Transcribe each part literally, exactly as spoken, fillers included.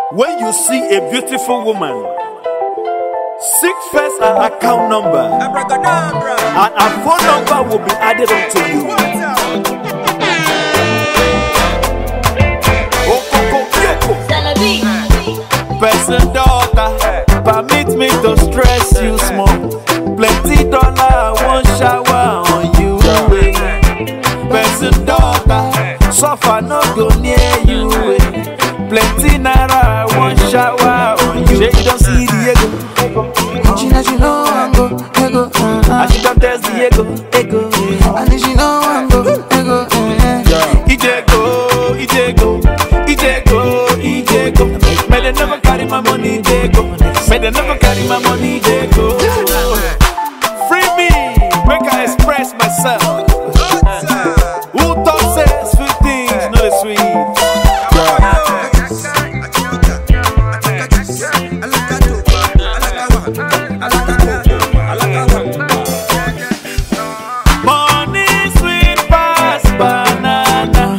When you see a beautiful woman, seek first her account number, and her phone number will be added onto you. Person daughter, permit me to stress you small. Plenty dollar, one shower on you. Person daughter, suffer no go near you. Plenty naira, one shower on you. She don't see the ego. She knows you know I'm go, ego. Uh-huh. And she don't test the ego, ego. And she know I'm go, ego. Uh-huh. Ijego, Ijego, Ijego, Ijego. May they never carry my money, Ijego. May they never carry my money, Ijego. Free me, make I express myself. Who talks says sweet things, not the sweet. Money sweet pass banana,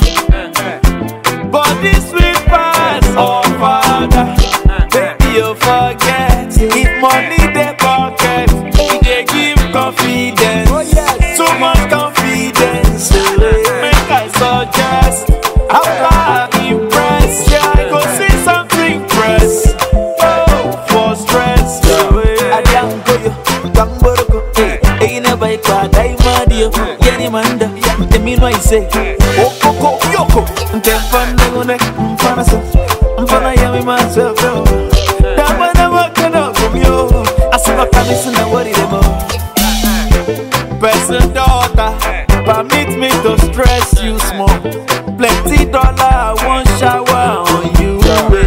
body sweet pass oh father. Baby you forget, if money dey pocket, e dey give confidence, too much confidence. Make I suggest, after I impress, yeah I go see something press. Oh for stress, I don't go yo, don't go go. Hey, you never quite die mad yo, any manda. Let me know I say, oh oh oh yoko.Ntem fan no ne, fana so, fana yami myself yo. Dama na wakana from yo, asuma kamisi na worry them all. Person daughter, permit me to stress you small. Plenty dollar, one shower on you.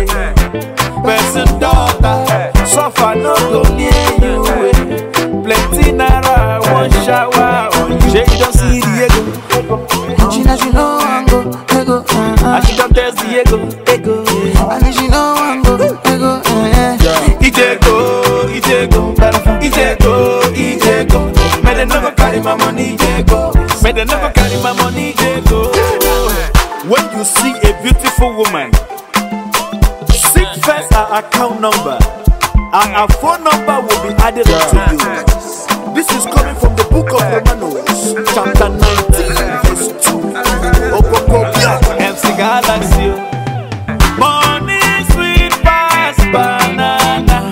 Person daughter, suffer no go near you. Plenty naira, one shower on you. She don't see the ego. She knows you know I'm go, ego. Uh-huh. And she don't test the ego, ego. And she know I'm go, ego. Uh-huh. Ijego, Ijego, Ijego, Ijego. May they never carry my money, Ijego. May they never carry my money, Ijego. When you see a beautiful woman, seek first her account number, and her phone number will be added to you. This is coming from the book of Romanos, chapter nineteen, verse two. Okoko, M C Galaxy. Money sweet pass banana,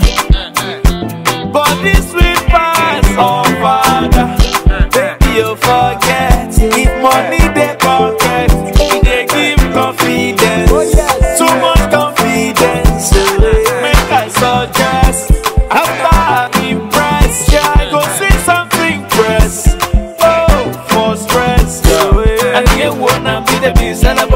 body sweet pass oh father. Baby you forget, if money dey pocket, e dey give confidence, too much confidence. Make I suggest, after I impress, yeah I go see something press. Oh for stress, and you wanna be the best.